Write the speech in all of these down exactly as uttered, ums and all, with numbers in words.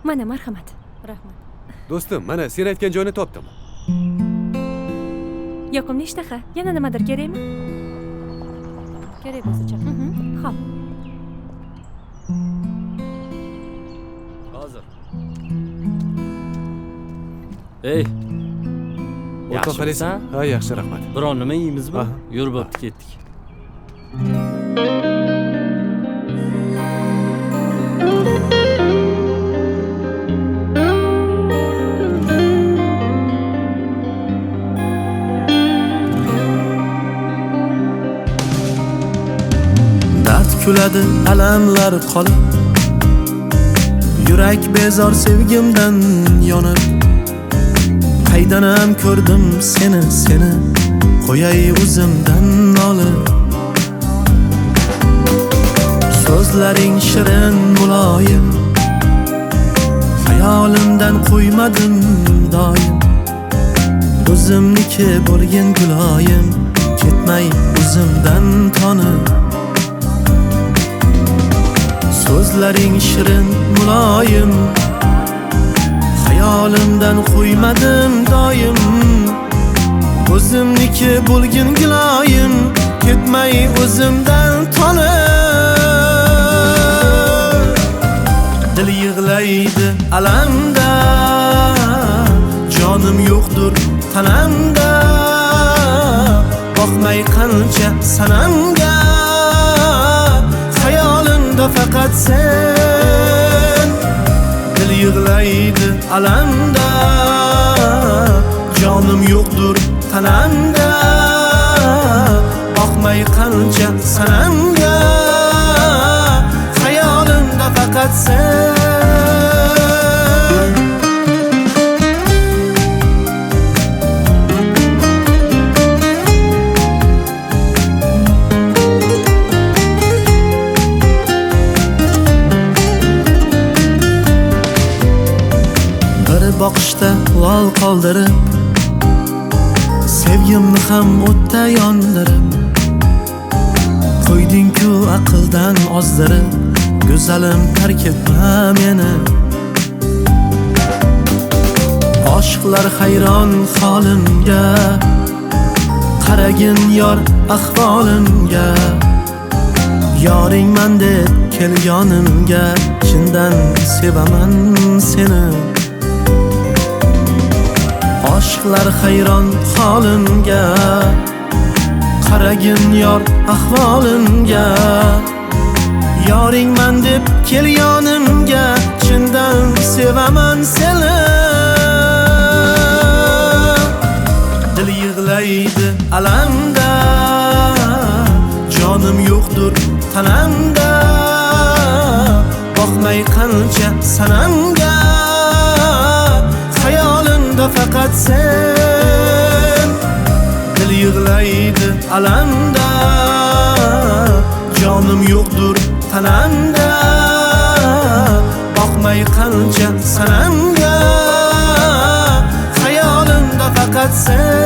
Mana marhamat. Rahmat. Do'stim, mana sen aytgan joyni topdim. Yoqimli ishtaha. Yana nimadir kerakmi? Kerak bo'lsa chaqir. Xo'p. Hozir. Ey. O'rtoq qaraysan? Ha, yaxshi, rahmat. Biron nima yeymizmi? Yur, bo'pti, ketdik. Dard kuladi, alamlar qolib, yurak bezor sevgimdan yonib, qaydanam ko'rdim seni, seni qo'yay o'zimdan olib. So'zlaring shirin, muloyim, xayolimdan qo'ymadim doim. O'zimniki bo'lgin guloyim, ketmay o'zimdan tonib. So'zlaring shirin, muloyim, xayolimdan qo'ymadim doim. O'zimniki bo'lgin guloyim, ketmay o'zimdan tonib. Dil yig'laydi alamda, jonim yo'qdur tanamda. Boqmay qancha sanamga, hayolimda faqat sen. Dil yig'laydi alamda, jonim yo'qdur tanamda. Boqmay qancha sanamga, hayolimda faqat sen. Boqishda lol qoldirib, sevgimni ham o'tda yondirib, qo'yding-ku aqldan ozdirib, go'zalim tark etma meni. Oshiqlar hayron holimga, qaragin yor ahvolimga. Yoringman deb kelganimga, chindan sevaman seni. Oshiqlar hayron holimga, qaragin yor ahvolimga. Yoringman deb kelganimga, chindan sevaman seni. Dil yig'laydi alamda, jonim yo'qdur tanamda. Boqmay qancha sanamga, hayolimda faqat sen. Dil yig'laydi alamda, jonim yo'qdur tanamda. Boqmay qancha sanamga, hayolimda faqat sen.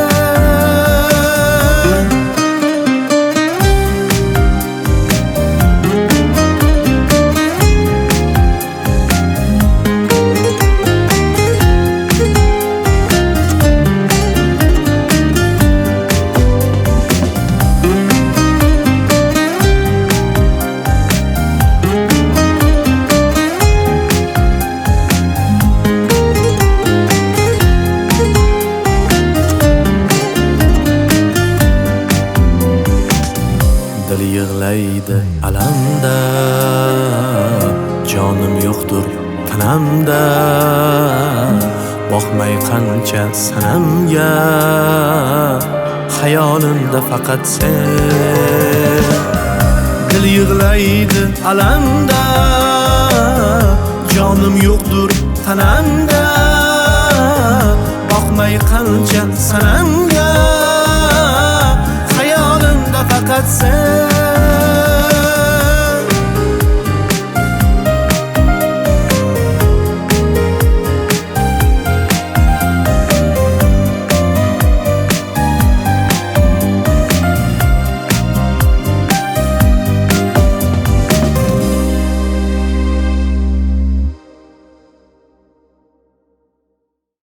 Dil yig'laydi alamda, jonim yo'qdur tanamda. Boqmay qancha sanamga, hayolimda faqat sen. Dil yig'laydi alamda, jonim yo'qdur tanamda. Boqmay qancha sanamga, hayolimda faqat sen.